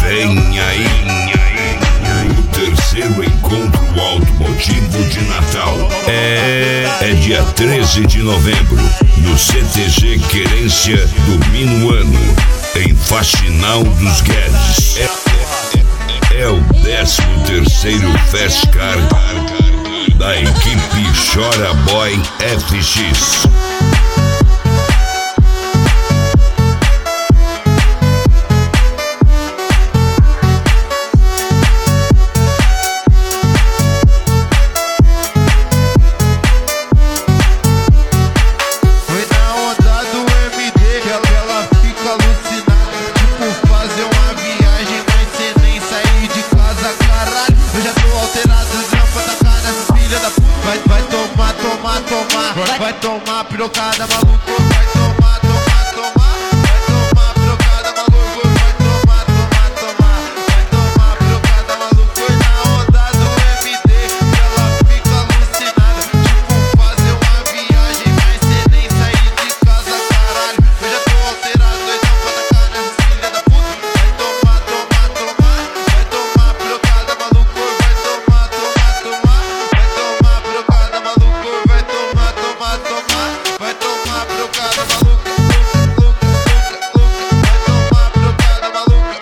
Vem aí o terceiro encontro automotivo de Natal. É dia 13 de novembro, no CTG Querência do Minuano, em Faxinal dos Guedes. É o 13º Festcar da equipe Chora Boy FX. Vai tomar pirocada, maluco. Vai tomar, tomar, tomar. Vai tomar pirocada, maluco. Vai tomar, tomar, tomar. Vai tomar pirocada, maluco. E na onda do MD ela fica alucinada. Tipo fazer uma viagem, mas cê nem sair de casa, caralho. Eu já tô alterado, então bota a cara, filha da puta. Vai tomar, tomar, tomar. Vai tomar pirocada, maluco. Vai tomar, tomar, tomar. Vai tomar pirocada, maluco. Vai tomar, tomar, tomar. Vai tomar pirocada, maluca. Vai tomar pirocada, maluca.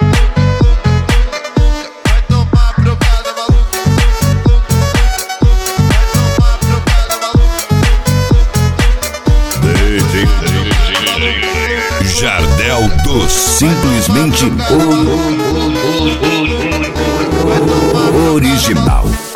Vai tomar pirocada, maluca. Vai tomar pirocada, maluca. Jardel do Simplesmente Original.